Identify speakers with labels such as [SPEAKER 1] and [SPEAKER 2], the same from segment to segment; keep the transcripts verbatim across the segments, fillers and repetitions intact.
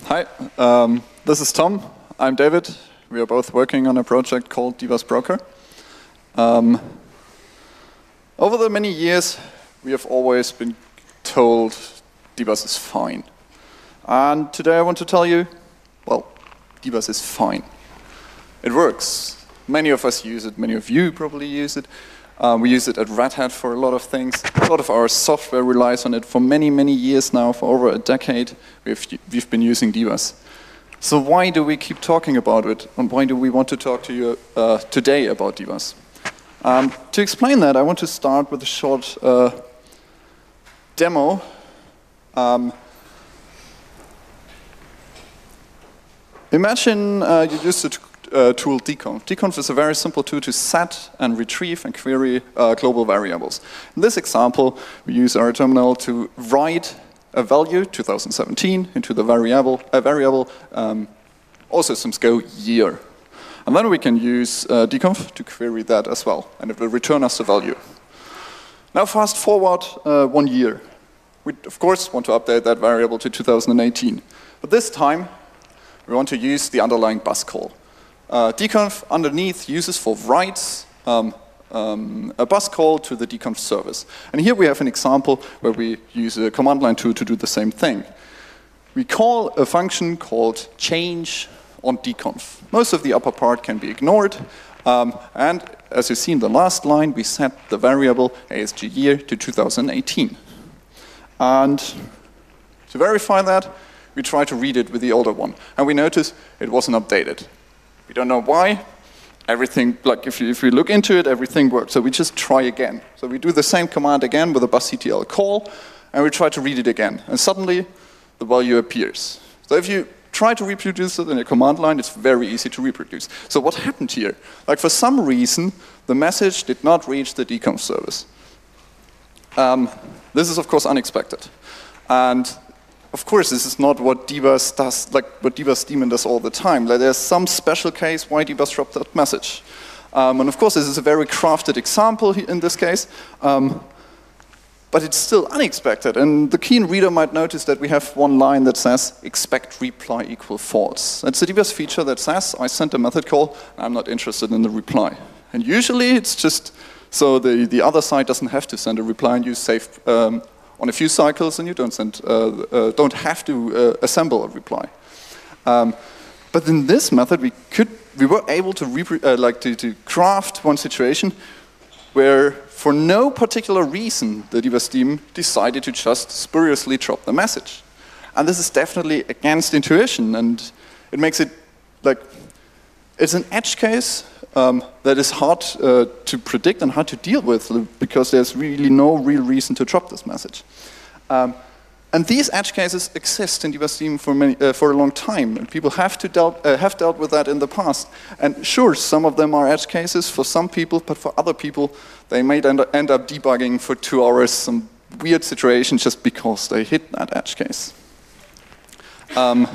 [SPEAKER 1] Hi, um, this is Tom. I'm David. We are both working on a project called D-Bus Broker. Um, over the many years, we have always been told D-Bus is fine. And today I want to tell you, well, D-Bus is fine. It works. Many of us use it. Many of you probably use it. Um, we use it at Red Hat for a lot of things. A lot of our software relies on it for many, many years now. For over a decade, we've, we've been using D-Bus. So why do we keep talking about it? And why do we want to talk to you uh, today about D-Bus? Um, to explain that, I want to start with a short uh, demo. Um, imagine uh, you used to Uh, tool dconf. Dconf is a very simple tool to set and retrieve and query uh, global variables. In this example, we use our terminal to write a value, two thousand seventeen, into the variable, a variable um, also systems go year. And then we can use uh, dconf to query that as well, and it will return us the value. Now fast forward uh, one year. We, of course, want to update that variable to two thousand eighteen. But this time, we want to use the underlying bus call. Uh, dconf underneath uses for writes um, um, a bus call to the dconf service. And here we have an example where we use a command line tool to do the same thing. We call a function called change on dconf. Most of the upper part can be ignored. Um, and as you see in the last line, we set the variable asg year to two thousand eighteen. And to verify that, we try to read it with the older one. And we notice it wasn't updated. We don't know why. Everything, like if you, if you look into it, everything works. So we just try again. So we do the same command again with a busctl call, and we try to read it again. And suddenly, the value appears. So if you try to reproduce it in a command line, it's very easy to reproduce. So what happened here? Like for some reason, the message did not reach the dconf service. Um, this is of course unexpected. And of course, this is not what D-Bus does, like what D-Bus daemon does all the time. Like there's some special case why D-Bus dropped that message. Um, and of course, this is a very crafted example in this case. Um, but it's still unexpected. And the keen reader might notice that we have one line that says, expect reply equal false. That's a D-Bus feature that says, I sent a method call, and I'm not interested in the reply. And usually, it's just so the, the other side doesn't have to send a reply, and you save um, on a few cycles, and you don't send, uh, uh, don't have to uh, assemble a reply. Um, but in this method, we could, we were able to, uh, like to, to craft one situation where, for no particular reason, the D-Bus team decided to just spuriously drop the message. And this is definitely against intuition, and it makes it like it's an edge case. Um, that is hard uh, to predict and hard to deal with because there's really no real reason to drop this message. Um, and these edge cases exist in D-Bus Team for, many, uh, for a long time, and people have, to dealt, uh, have dealt with that in the past. And sure, some of them are edge cases for some people, but for other people, they may end, end up debugging for two hours some weird situation just because they hit that edge case. Um,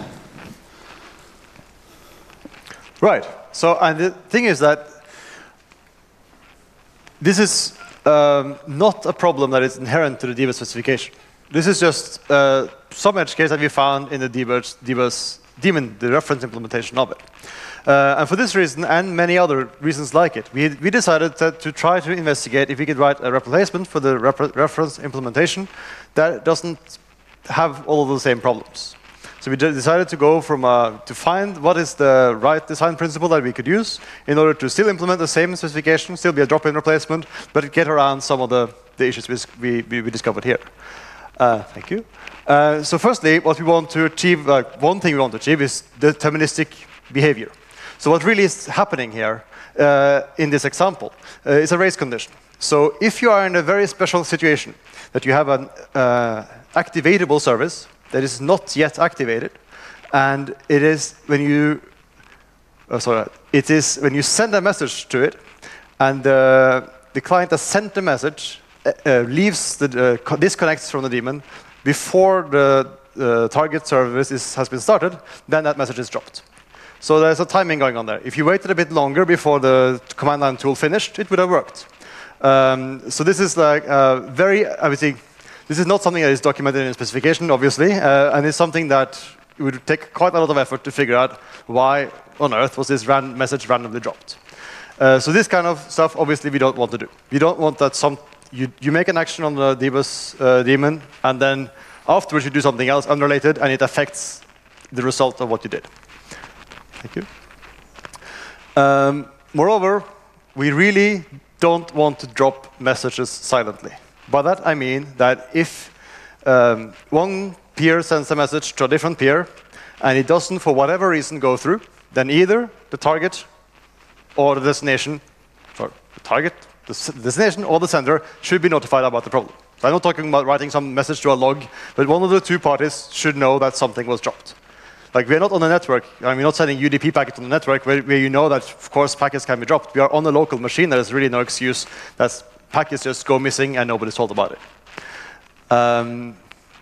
[SPEAKER 2] right. So, and the thing is that this is um, not a problem that is inherent to the D-Bus specification. This is just uh, some edge case that we found in the D-Bus, D-Bus daemon, the reference implementation of it. Uh, and for this reason, and many other reasons like it, we, we decided to, to try to investigate if we could write a replacement for the rep reference implementation that doesn't have all of the same problems. So we decided to go from uh, to find what is the right design principle that we could use in order to still implement the same specification, still be a drop-in replacement, but get around some of the, the issues we, we, we discovered here. Uh, thank you. Uh, so firstly, what we want to achieve, uh, one thing we want to achieve is deterministic behavior. So what really is happening here uh, in this example uh, is a race condition. So if you are in a very special situation, that you have an uh, activatable service that is not yet activated, and it is when you, oh, sorry, it is when you send a message to it, and uh, the client has sent the message, uh, uh, leaves the uh, disconnects from the daemon before the uh, target service is, has been started, then that message is dropped. So there's a timing going on there. If you waited a bit longer before the command line tool finished, it would have worked. Um, so this is like uh, very, I would say, this is not something that is documented in the specification, obviously, uh, and it's something that it would take quite a lot of effort to figure out why on earth was this ran message randomly dropped. Uh, so this kind of stuff, obviously, we don't want to do. We don't want that some you, you make an action on the dbus uh, daemon, and then afterwards you do something else unrelated, and it affects the result of what you did. Thank you. Um, moreover, we really don't want to drop messages silently. By that I mean that if um, one peer sends a message to a different peer, and it doesn't, for whatever reason, go through, then either the target or the destination, sorry, the target, the destination or the sender should be notified about the problem. So I'm not talking about writing some message to a log, but one of the two parties should know that something was dropped. Like, we're not on a network, I mean, we're not sending U D P packets on the network where, where you know that, of course, packets can be dropped. We are on a local machine. There is really no excuse that packets just go missing and nobody's told about it. Um,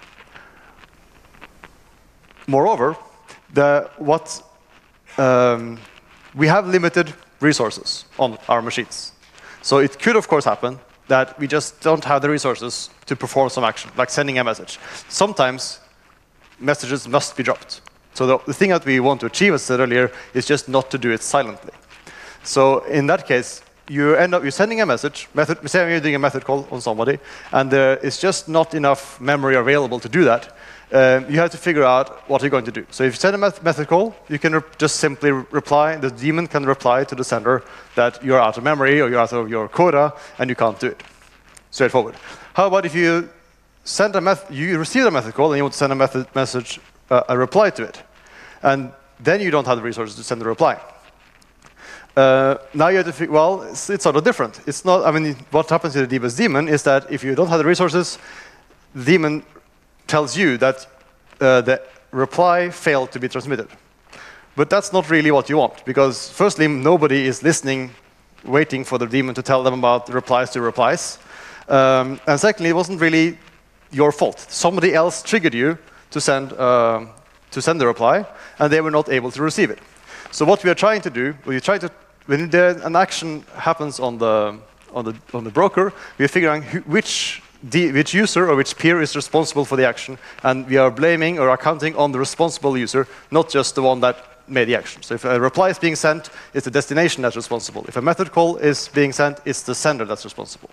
[SPEAKER 2] moreover, the, what, um, we have limited resources on our machines. So it could, of course, happen that we just don't have the resources to perform some action, like sending a message. Sometimes messages must be dropped. So the, the thing that we want to achieve, as I said earlier, is just not to do it silently. So in that case, you end up you're sending a message, method, say you're doing a method call on somebody, and there is just not enough memory available to do that. Um, you have to figure out what you're going to do. So if you send a met method call, you can just simply re reply, the daemon can reply to the sender that you're out of memory or you're out of your quota and you can't do it. Straightforward. How about if you send a method, you receive a method call and you want to send a method message, uh, a reply to it. And then you don't have the resources to send the reply. Uh, now you have to figure, well, it's, it's sort of different. It's not, I mean, what happens in the dbus daemon is that if you don't have the resources, the daemon tells you that uh, the reply failed to be transmitted. But that's not really what you want, because firstly, nobody is listening, waiting for the daemon to tell them about the replies to replies. Um, and secondly, it wasn't really your fault. Somebody else triggered you to send, uh, to send the reply, and they were not able to receive it. So what we are trying to do, we try to, when there, an action happens on the, on the, on the broker, we are figuring who, which The, which user or which peer is responsible for the action, and we are blaming or are counting on the responsible user, not just the one that made the action. So if a reply is being sent, it's the destination that's responsible. If a method call is being sent, it's the sender that's responsible.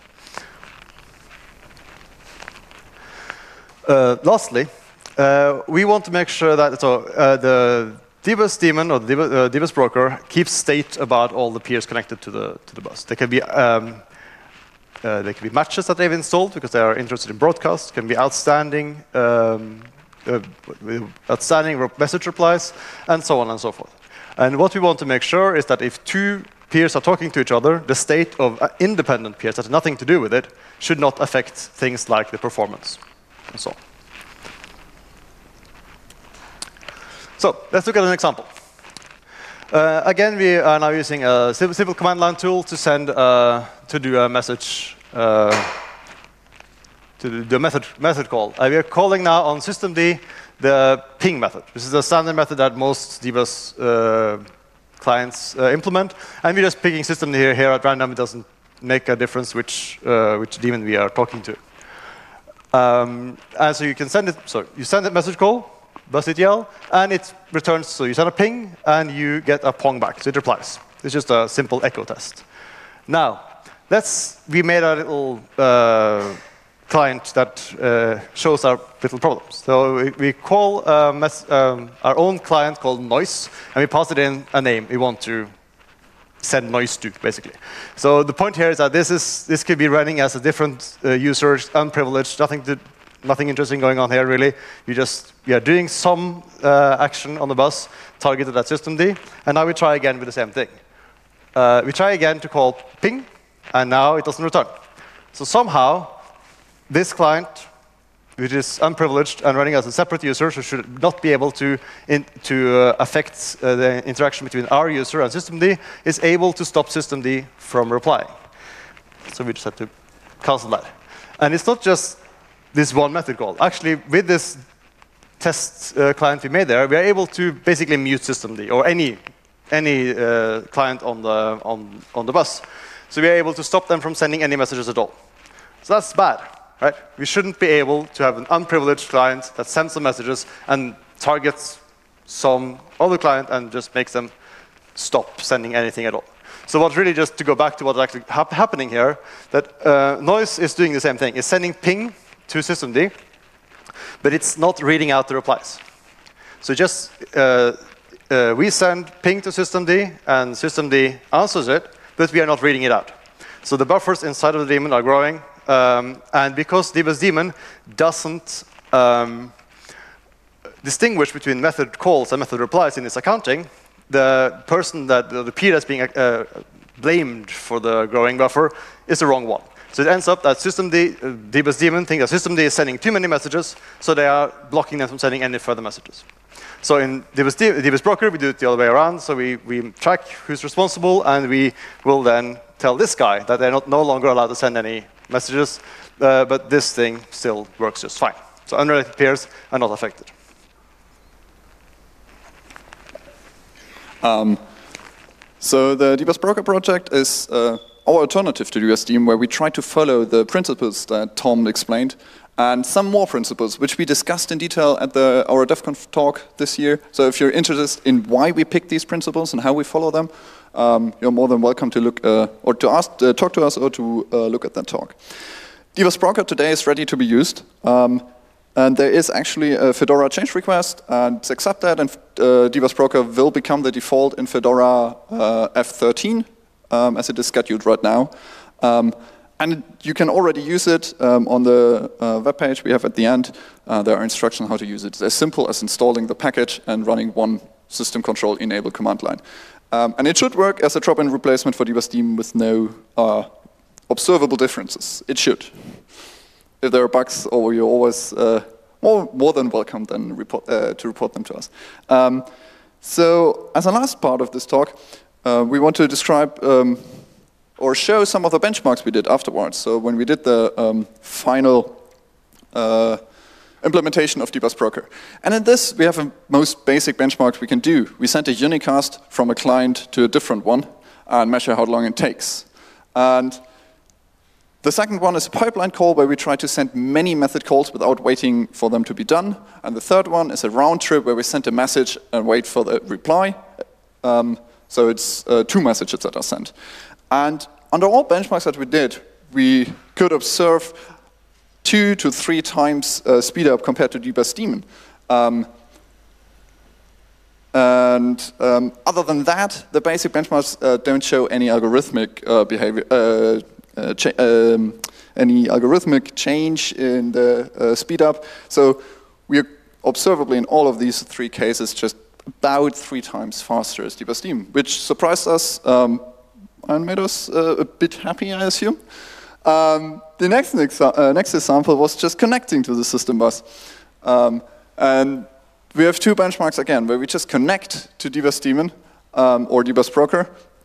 [SPEAKER 2] Uh, lastly, uh, we want to make sure that so, uh, the dbus daemon or the dbus, uh, dbus broker keeps state about all the peers connected to the, to the bus. They can be um, Uh, they can be matches that they've installed because they are interested in broadcast. Can be outstanding, um, uh, outstanding message replies, and so on and so forth. And what we want to make sure is that if two peers are talking to each other, the state of uh, independent peers that have nothing to do with it should not affect things like the performance, and so on. So let's look at an example. Uh, again, we are now using a simple command line tool to send uh, to do a message uh, to the method method call. Uh, we are calling now on systemd the ping method. This is a standard method that most dbus uh, clients uh, implement, and we're just picking systemd here here at random. It doesn't make a difference which uh, which daemon we are talking to. Um, and so you can send it. So you send a message call. busDTL, and it returns, so you send a ping, and you get a pong back, so it replies. It's just a simple echo test. Now, let's, we made a little uh, client that uh, shows our little problems. So we, we call uh, mess, um, our own client called noise, and we pass it in a name we want to send noise to, basically. So the point here is that this, is, this could be running as a different uh, user, unprivileged, nothing to Nothing interesting going on here, really. You just we are doing some uh, action on the bus targeted at systemd, and now we try again with the same thing. Uh, we try again to call ping, and now it doesn't return. So somehow, this client, which is unprivileged and running as a separate user, so should not be able to in, to uh, affect uh, the interaction between our user and systemd, is able to stop systemd from replying. So we just have to cancel that. And it's not just this one method call. Actually, with this test uh, client we made there, we are able to basically mute systemd or any any uh, client on the on on the bus. So we are able to stop them from sending any messages at all. So that's bad, right? We shouldn't be able to have an unprivileged client that sends some messages and targets some other client and just makes them stop sending anything at all. So what's really, just to go back to what's actually hap happening here, that uh, Noise is doing the same thing. It's sending ping to systemd, but it's not reading out the replies. So just, uh, uh, we send ping to systemd, and systemd answers it, but we are not reading it out. So the buffers inside of the daemon are growing, um, and because dbus daemon doesn't um, distinguish between method calls and method replies in its accounting, the person that, the P that's being uh, blamed for the growing buffer is the wrong one. So it ends up that systemd, uh, dbus daemon think that systemd is sending too many messages, so they are blocking them from sending any further messages. So in dbus, dbus broker, we do it the other way around. So we, we track who's responsible, and we will then tell this guy that they're not, no longer allowed to send any messages, uh, but this thing still works just fine. So unrelated peers are not affected.
[SPEAKER 1] Um, so the dbus broker project is uh, our alternative to dbus daemon, where we try to follow the principles that Tom explained, and some more principles, which we discussed in detail at the, our DevConf talk this year. So if you're interested in why we picked these principles and how we follow them, um, you're more than welcome to look, uh, or to ask, uh, talk to us, or to uh, look at that talk. dbus broker today is ready to be used. Um, And there is actually a Fedora change request, and it's accepted, and uh, dbus broker will become the default in Fedora uh, F thirteen, um, as it is scheduled right now. Um, and you can already use it um, on the uh, web page we have at the end. Uh, there are instructions on how to use it. It's as simple as installing the package and running one system control enable command line. Um, and it should work as a drop-in replacement for dbus daemon with no uh, observable differences. It should. If there are bugs, or you're always uh, more, more than welcome then report, uh, to report them to us. Um, so as a last part of this talk, uh, we want to describe um, or show some of the benchmarks we did afterwards. So when we did the um, final uh, implementation of dbus broker. And in this, we have a most basic benchmark we can do. We sent a unicast from a client to a different one and measure how long it takes. And the second one is a pipeline call, where we try to send many method calls without waiting for them to be done. And the third one is a round trip, where we send a message and wait for the reply. Um, so it's uh, two messages that are sent. And under all benchmarks that we did, we could observe two to three times uh, speed up compared to dbus daemon. Um, and um, other than that, the basic benchmarks uh, don't show any algorithmic uh, behavior. Uh, Uh, um, any algorithmic change in the uh, speed up. So we are observably in all of these three cases just about three times faster as dbus daemon, which surprised us um, and made us uh, a bit happy, I assume. Um, the next, uh, next example was just connecting to the system bus. Um, and we have two benchmarks again, where we just connect to dbus daemon um, or dbus broker.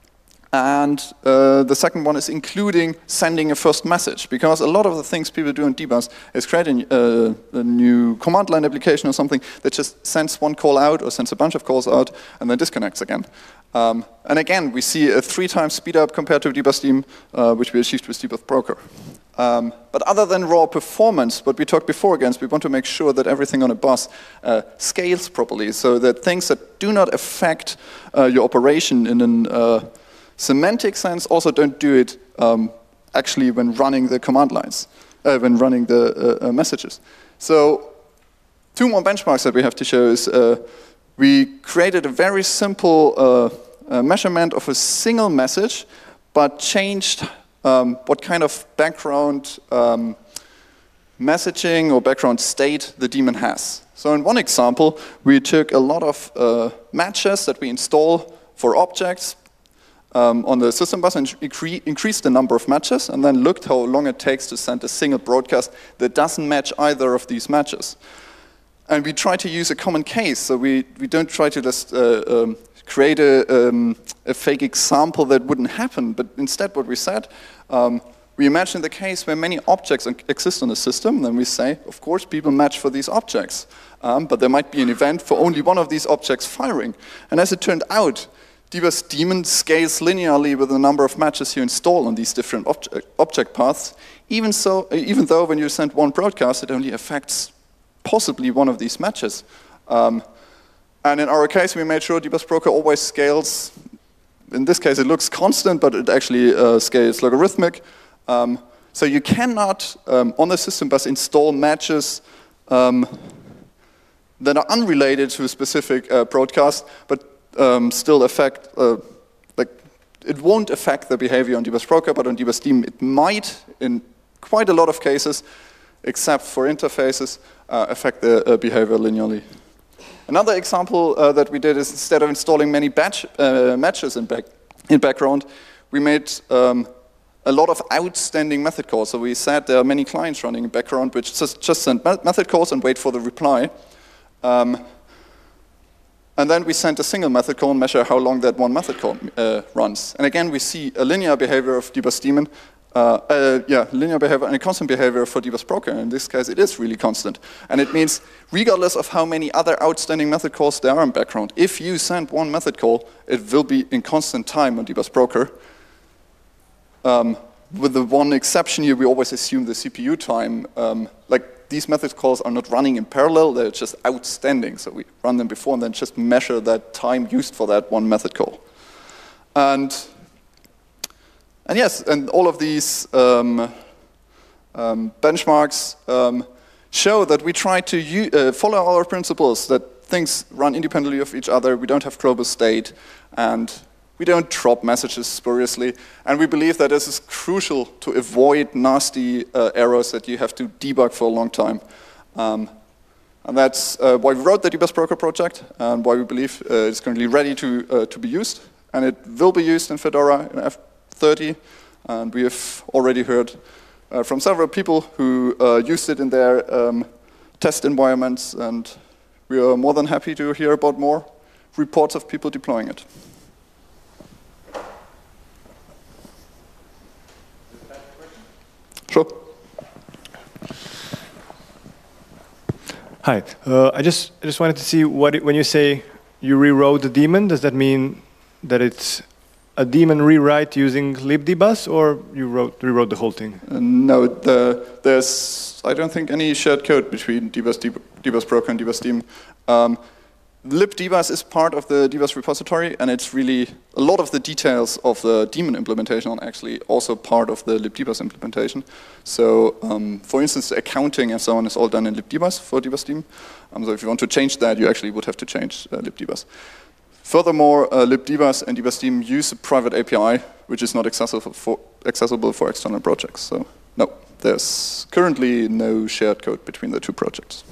[SPEAKER 1] And uh, the second one is including sending a first message, because a lot of the things people do in dbus is creating uh, a new command line application or something that just sends one call out or sends a bunch of calls out and then disconnects again. Um, and again, we see a three times speed up compared to dbus daemon, uh, which we achieved with dbus broker. Um, but other than raw performance, what we talked before against, we want to make sure that everything on a bus uh, scales properly, so that things that do not affect uh, your operation in an uh, semantic sense also don't do it um, actually when running the command lines, uh, when running the uh, uh, messages. So two more benchmarks that we have to show is uh, we created a very simple uh, uh, measurement of a single message, but changed um, what kind of background um, messaging or background state the daemon has. So in one example, we took a lot of uh, matches that we install for objects Um, on the system bus and incre increased the number of matches, and then looked how long it takes to send a single broadcast that doesn't match either of these matches. And we try to use a common case, so we, we don't try to just uh, um, create a, um, a fake example that wouldn't happen, but instead what we said, um, we imagine the case where many objects exist on the system, and then we say, of course, people match for these objects, um, but there might be an event for only one of these objects firing. And as it turned out, dbus daemon scales linearly with the number of matches you install on these different object, object paths, even, so, even though when you send one broadcast, it only affects possibly one of these matches. Um, And in our case, we made sure dbus broker always scales. In this case, it looks constant, but it actually uh, scales logarithmic. Um, so you cannot, um, on the system bus, install matches um, that are unrelated to a specific uh, broadcast, but um, still affect, uh, like, it won't affect the behavior on dbus broker, but on dbus daemon it might, in quite a lot of cases, except for interfaces, uh, affect the uh, behavior linearly. Another example uh, that we did is instead of installing many batch, uh, matches in, back, in background, we made um, a lot of outstanding method calls. So we said there are many clients running in background which just, just send method calls and wait for the reply. Um, and then we send a single method call and measure how long that one method call uh, runs. And again, we see a linear behavior of dbus daemon, Uh, uh, yeah, linear behavior and a constant behavior for dbus broker. In this case, it is really constant. And it means, regardless of how many other outstanding method calls there are in background, if you send one method call, it will be in constant time on dbus broker. Um, with the one exception here, we always assume the C P U time. Um, like, these method calls are not running in parallel, they're just outstanding. So we run them before and then just measure that time used for that one method call. And And yes, and all of these um, um, benchmarks um, show that we try to uh, follow our principles, that things run independently of each other, we don't have global state, and we don't drop messages spuriously. And we believe that this is crucial to avoid nasty uh, errors that you have to debug for a long time. Um, and that's uh, why we wrote the dbus broker project, and why we believe uh, it's currently ready to, uh, to be used. And it will be used in Fedora in F thirty, and we have already heard uh, from several people who uh, used it in their um, test environments, and we are more than happy to hear about more reports of people deploying it. Sure.
[SPEAKER 3] Hi. Uh, I just I just wanted to see what it, when you say you rewrote the daemon, does that mean that it's a daemon rewrite using libdbus, or you wrote, rewrote the whole thing?
[SPEAKER 1] Uh, no, the, there's, I don't think, any shared code between dbus, dbus broker and dbus daemon. Um, libdbus is part of the dbus repository, and it's really, a lot of the details of the daemon implementation are actually also part of the libdbus implementation. So, um, for instance, the accounting and so on is all done in libdbus for dbus daemon. Um, so if you want to change that, you actually would have to change uh, libdbus. Furthermore, uh, libdbus and dbus daemon use a private A P I, which is not accessible for, accessible for external projects. So, no, there's currently no shared code between the two projects.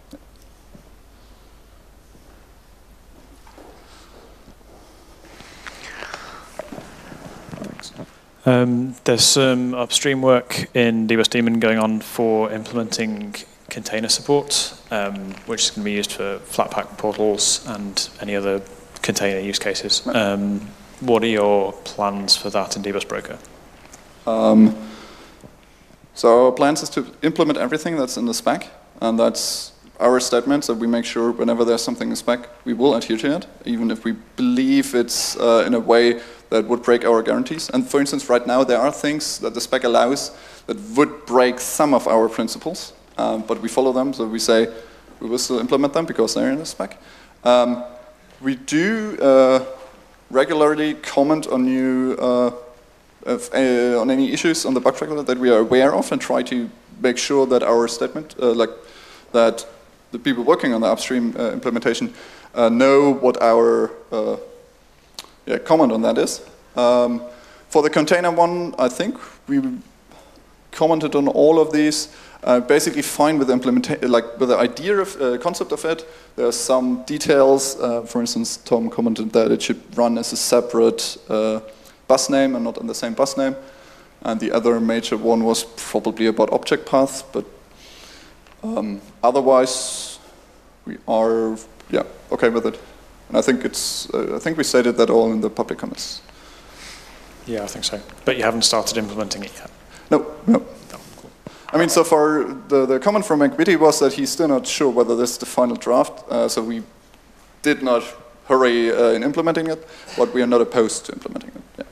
[SPEAKER 4] Um, there's some upstream work in dbus daemon going on for implementing container support, um, which is going to be used for Flatpak portals and any other container use cases. Um, what are your plans for that in dbus broker?
[SPEAKER 1] Um, so our plans is to implement everything that's in the spec, and that's our statement, that we make sure whenever there's something in spec, we will adhere to it, even if we believe it's uh, in a way that would break our guarantees. And for instance, right now there are things that the spec allows that would break some of our principles, um, but we follow them, so we say we will still implement them because they're in the spec. Um, we do uh, regularly comment on new, uh, if, uh, on any issues on the bug tracker that we are aware of, and try to make sure that our statement, uh, like that the people working on the upstream uh, implementation uh, know what our uh, yeah, comment on that is. Um, for the container one, I think we commented on all of these. Uh, basically fine with the implementation, like with the idea of uh, concept of it. There are some details. Uh, for instance, Tom commented that it should run as a separate uh, bus name and not in the same bus name. And the other major one was probably about object paths, but um, otherwise we are yeah okay with it. And I think it's uh, I think we stated that all in the public comments.
[SPEAKER 4] Yeah, I think so. But you haven't started implementing it yet?
[SPEAKER 1] No, no. I mean, so far, the, the comment from McVitie was that he's still not sure whether this is the final draft, uh, so we did not hurry uh, in implementing it, but we are not opposed to implementing it. Yeah.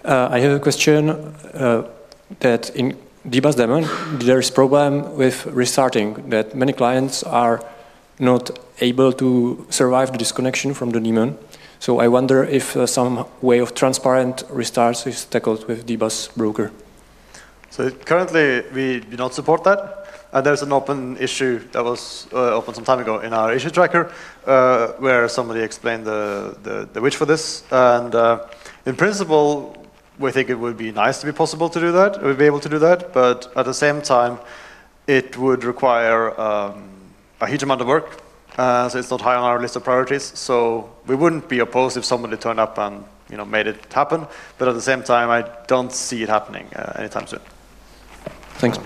[SPEAKER 5] Uh, I have a question uh, that in dbus daemon there is problem with restarting, that many clients are not able to survive the disconnection from the daemon. So I wonder if uh, some way of transparent restarts is tackled with dbus broker.
[SPEAKER 2] So currently we do not support that. And there's an open issue that was uh, open some time ago in our issue tracker uh, where somebody explained the, the, the which for this. And uh, in principle, we think it would be nice to be possible to do that, we'd be able to do that, but at the same time, it would require um, a huge amount of work, uh, so it's not high on our list of priorities. So we wouldn't be opposed if somebody turned up and you know made it happen, but at the same time, I don't see it happening uh, anytime soon.
[SPEAKER 5] Thanks.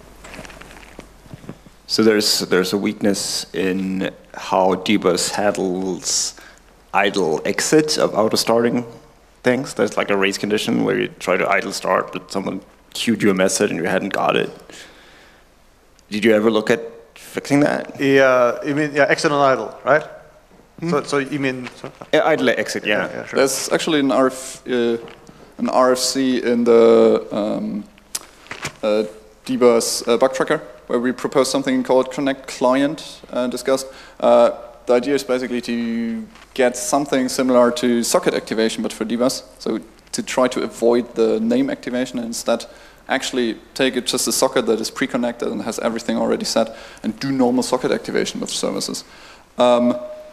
[SPEAKER 6] So there's there's a weakness in how dbus handles idle exit of auto starting things. There's like a race condition where you try to idle start, but someone queued you a message and you hadn't got it. Did you ever look at fixing that?
[SPEAKER 2] Yeah, you mean yeah, exit on idle, right? Hmm? So, so you mean so,
[SPEAKER 6] yeah, idle exit? Yeah.
[SPEAKER 2] yeah, yeah sure.
[SPEAKER 1] There's actually an R F, uh, an R F C in the um, uh, dbus uh, bug tracker where we propose something called connect client uh, discussed. Uh, the idea is basically to get something similar to socket activation, but for dbus. So to try to avoid the name activation and instead actually take it just a socket that is pre-connected and has everything already set and do normal socket activation with services. Um,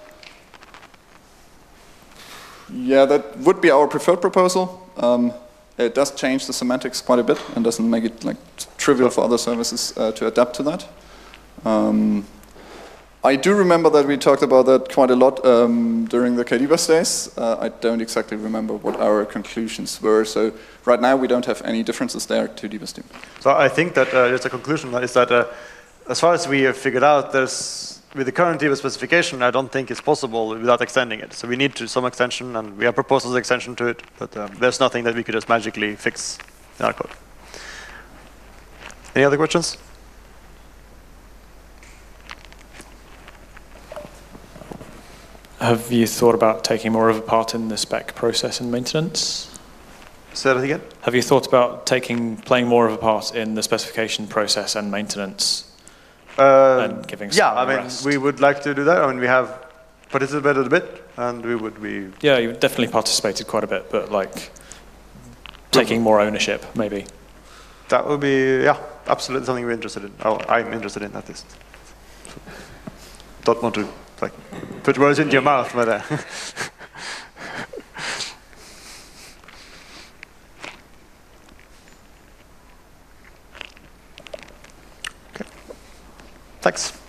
[SPEAKER 1] yeah, that would be our preferred proposal. Um, it does change the semantics quite a bit and doesn't make it like trivial for other services uh, to adapt to that. Um, I do remember that we talked about that quite a lot um, during the K D bus days. Uh, I don't exactly remember what our conclusions were. So right now we don't have any differences there to dbus daemon.
[SPEAKER 2] So I think that uh, just a conclusion is that uh, as far as we have figured out, there's with the current dbus specification, I don't think it's possible without extending it. So we need to some extension, and we have proposed an extension to it, but um, there's nothing that we could just magically fix in our code. Any other questions?
[SPEAKER 4] Have you thought about taking more of a part in the spec process and maintenance?
[SPEAKER 2] Say that again?
[SPEAKER 4] Have you thought about taking, playing more of a part in the specification process and maintenance?
[SPEAKER 2] Uh,
[SPEAKER 4] and giving
[SPEAKER 2] yeah,
[SPEAKER 4] some
[SPEAKER 2] I mean,
[SPEAKER 4] rest?
[SPEAKER 2] we would like to do that. I mean, we have participated a bit, and we would be...
[SPEAKER 4] Yeah, you've definitely participated quite a bit, but like taking more ownership, maybe.
[SPEAKER 2] That would be, yeah, absolutely something we're interested in. Oh, I'm interested in at least. So, don't want to like put words into your mouth, but uh, okay. Thanks.